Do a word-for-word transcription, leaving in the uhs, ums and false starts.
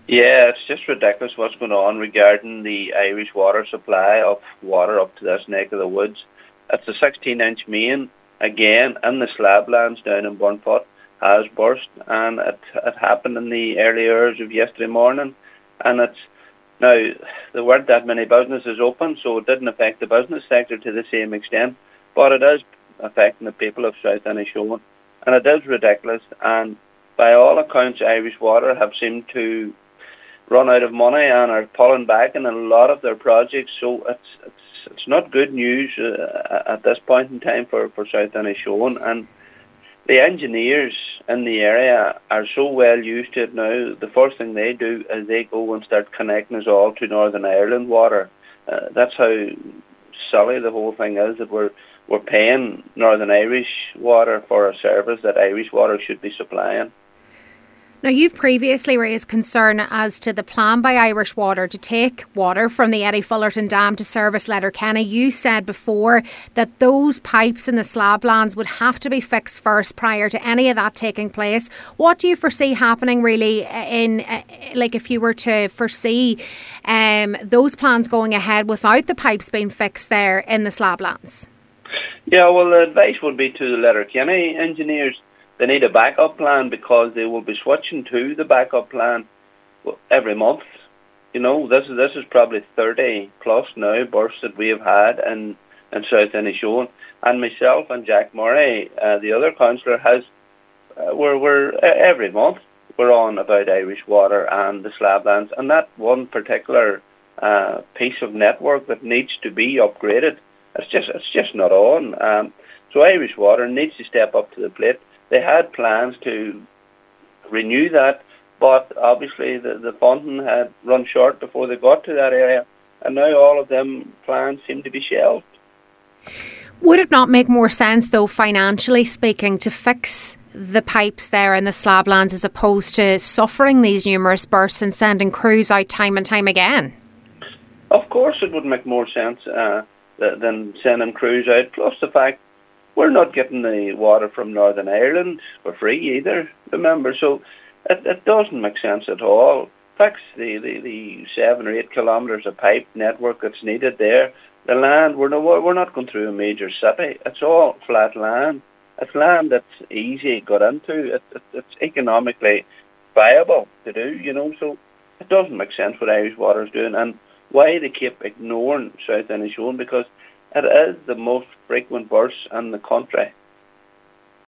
Yeah, it's just ridiculous what's going on regarding the Irish water supply of water up to this neck of the woods. It's a sixteen inch main, again, in the slablands down in Burnfoot, has burst, and it, it happened in the early hours of yesterday morning. And it's now, there weren't that many businesses open, so it didn't affect the business sector to the same extent, but it is affecting the people of South Inishowen, and it is ridiculous. And by all accounts, Irish Water have seemed to run out of money and are pulling back in a lot of their projects. So it's it's it's not good news uh, at this point in time for, for South Inishowen. And the engineers in the area are so well used to it now. The first thing they do is they go and start connecting us all to Northern Ireland water. Uh, that's how silly the whole thing is, that we're we're paying Northern Irish water for a service that Irish Water should be supplying. Now, you've previously raised concern as to the plan by Irish Water to take water from the Eddie Fullerton Dam to service Letterkenny. You said before that those pipes in the slablands would have to be fixed first prior to any of that taking place. What do you foresee happening really in, uh, like if you were to foresee um, those plans going ahead without the pipes being fixed there in the slablands? Yeah, well, the advice would be to the Letterkenny engineers. They need a backup plan, because they will be switching to the backup plan every month. You know, this is this is probably thirty plus now bursts that we have had in, in South Inishowen. And myself and Jack Murray, uh, the other councillor, has uh, we're we're every month we're on about Irish Water and the slablands, and that one particular uh, piece of network that needs to be upgraded. It's just it's just not on. Um, so Irish Water needs to step up to the plate. They had plans to renew that, but obviously the, the funding had run short before they got to that area, and now all of them plans seem to be shelved. Would it not make more sense, though, financially speaking, to fix the pipes there in the slablands as opposed to suffering these numerous bursts and sending crews out time and time again? Of course it would make more sense uh, than sending crews out, plus the fact we're not getting the water from Northern Ireland for free either, remember, so it, it doesn't make sense at all. Fix the, the, the seven or eight kilometres of pipe network that's needed there. The land, we're not, we're not going through a major city. It's all flat land. It's land that's easy to get into. It, it, it's economically viable to do, you know, so it doesn't make sense what Irish Water is doing, and why they keep ignoring South Inishowen, because it is the most frequent burst in the country.